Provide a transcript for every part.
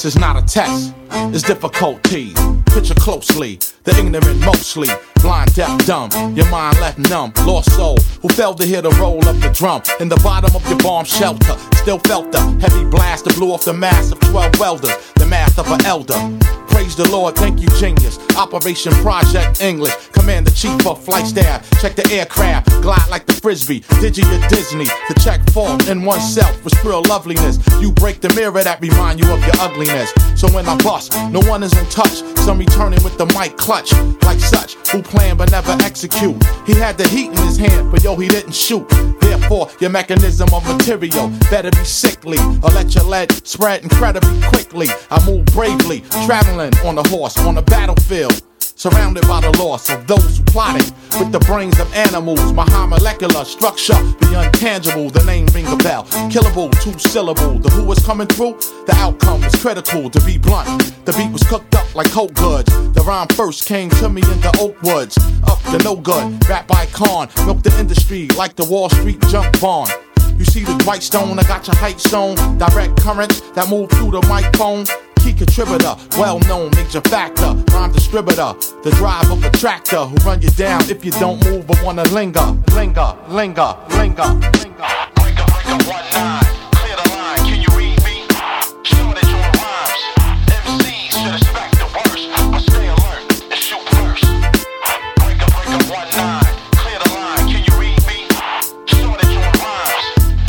This is not a test, it's difficulties. Picture closely, the ignorant mostly. Blind, deaf, dumb, your mind left numb. Lost soul, who failed to hear the roll of the drum. In the bottom of your bomb shelter, still felt the heavy blast that blew off the mass of 12 welders. The math of an elder. Praise the Lord, thank you, genius. Operation Project English. Commander-Chief of Flight Staff. Check the aircraft, glide like the Frisbee. Digi or Disney, to check fault in oneself with real loveliness. You break the mirror that remind you of your ugliness. So when I bust, no one is in touch. Some returning with the mic clutch, like such, who plan but never execute. He had the heat in his hand, but yo, he didn't shoot. Therefore, your mechanism of material better be sickly, or let your lead spread incredibly quickly. I move bravely, traveling on a horse on the battlefield, surrounded by the loss of those who plotted with the brains of animals. My high molecular structure, the untangible, the name ring a bell. Killable, 2-syllable, the who was coming through, the outcome was critical, to be blunt. The beat was cooked up like coke goods. The rhyme first came to me in the oak woods. Up to no good, rap icon, milk the industry like the Wall Street junk bond. You see the Dwight Stone, I got your height zone. Direct currents that move through the microphone. Key contributor, well-known major factor, rhyme distributor, the drive of a tractor who run you down if you don't move but wanna linger, linger, linger, linger, linger. Breaker, 19, clear the line, can you read me? Shortage on rhymes, MCs should expect the worst, but stay alert and shoot first. Breaker, 19, clear the line, can you read me? Shortage on rhymes,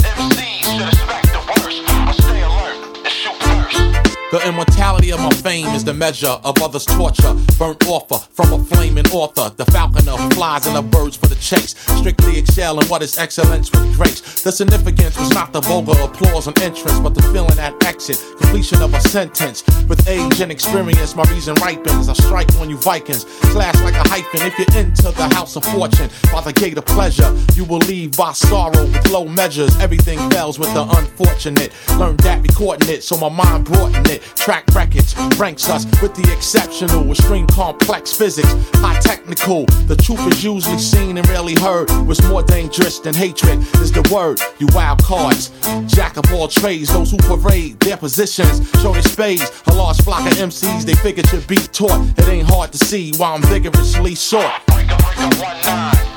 MCs should expect the worst, but stay alert and shoot first. The immortality of my fame is the measure of others' torture. Burnt offer from a flaming author. The falconer who flies in the birds for the chase. Strictly excel in what is excellence with grace. The significance was not the vulgar applause and entrance, but the feeling at exit, completion of a sentence. With age and experience, my reason ripens. I strike on you Vikings, slash like a hyphen. If you're into the house of fortune, by the gate of pleasure, you will leave by sorrow with low measures. Everything fails with the unfortunate. Learned that recording it, so my mind broadened it. Track records ranks us with the exceptional, extreme complex physics, high technical. The truth is usually seen and rarely heard. What's more dangerous than hatred is the word. You wild cards, jack of all trades, those who parade their positions, show their spades. A large flock of MCs, they figure should be taught. It ain't hard to see why I'm vigorously sought. Breaker, 19.